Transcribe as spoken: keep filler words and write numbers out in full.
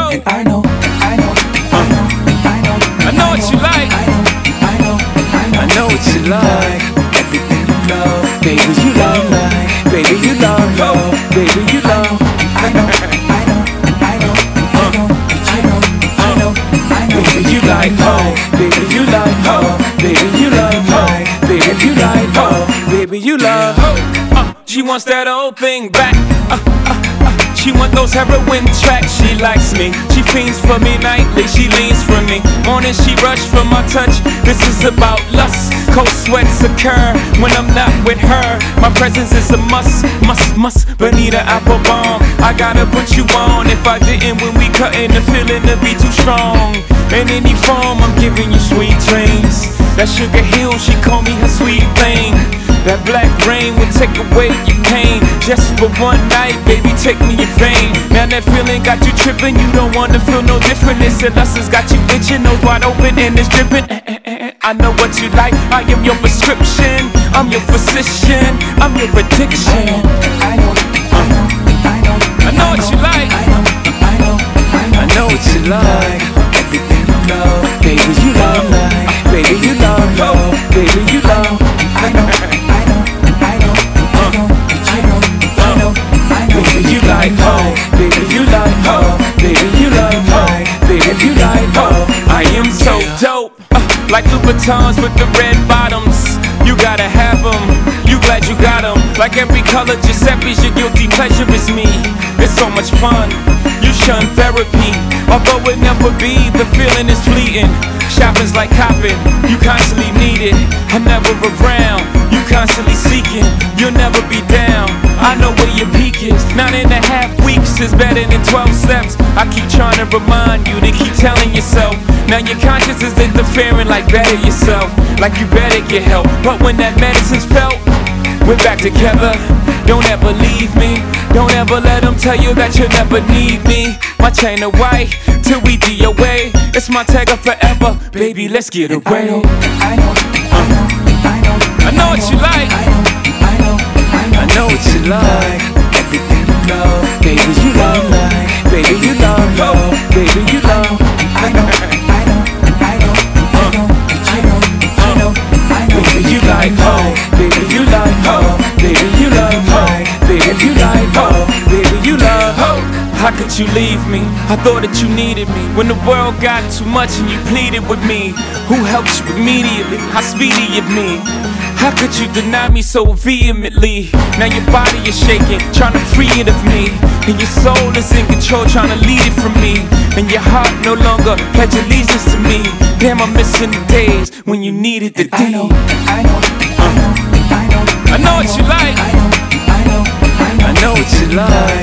know. And I know, I know, I know, I know, I know what you like. I know, I know, I know, I know what you like. Everything you love, Baby, you love. Baby, you love. Baby, you love. I know, I know, I know, I know, I know, I know, I know. Baby, you like oh. Baby, you like oh. Baby, you like oh. Baby, you like oh. Baby, you love oh. She wants that old thing back. Uh, uh, uh. She want those heroin tracks. She likes me. She fiends for me nightly. She leans for me. Morning she rush for my touch. This is about lust. Cold sweats occur when I'm not with her. My presence is a must, must, must. Bonita Applebum, I gotta put you on. If I didn't when we cuttin', the feeling to be too strong. In any form, I'm giving you sweet dreams. That Sugar Hill, she call me her sweet thing. That black rain will take away your pain. Just for one night, baby, take me in vain. Now that feeling got you tripping, you don't wanna feel no different. This and us has got you itching, nose wide open and it's dripping. I know what you like, I am your prescription. I'm your physician, I'm your addiction. I know, I know, I know, I know what you like. I know, I know, I know, I know what you like. Everything you love, Baby, you love. Baby, you love. Baby, you love. I know, I know, I know, I know, I know, I know, I know. Baby, you like oh. Baby, you like oh. Baby, you like oh. Baby, you like oh. I am so dope. Uh, like Louboutins with the red bottoms. You gotta have them. You glad you got them. Like every color Giuseppe's, your guilty pleasure is me. It's so much fun. You shun therapy. Although it never be, the feeling is fleeting. Shopping's like copping. You constantly need it. I'm never around. You constantly seeking. You'll never be down. I know where your peak is. Nine and a half weeks is better than twelve steps. I keep trying to remind you to keep telling yourself. Now your conscience is interfering like better yourself. Like you better get help. But when that medicine's felt, we're back together. Don't ever leave me. Don't ever let them tell you that you'll never need me. My chain of white till we D O A. It's my tagger forever. Baby, let's get away. I know, I know, I know, I know, I know what you like. I know, I know, I know, I know what you like. Everything you love, Baby, you love. Baby, you love. Baby, you love. I know, I know, I know, I know, I know, I know, I know. Baby, you like oh. Baby, you like oh. Baby, you love oh. Baby, you like oh. Baby, you love oh. How could you leave me? I thought that you needed me. When the world got too much and you pleaded with me, who helped you immediately? How speedy of me? How could you deny me so vehemently? Now your body is shaking, trying to free it of me. And your soul is in control, trying to lead it from me. And your heart no longer pledge allegiance to me. Damn, I'm missing the days when you needed the I know, D. I know, I know, I know, I know what you like. I know, I know, I know, I know what you like.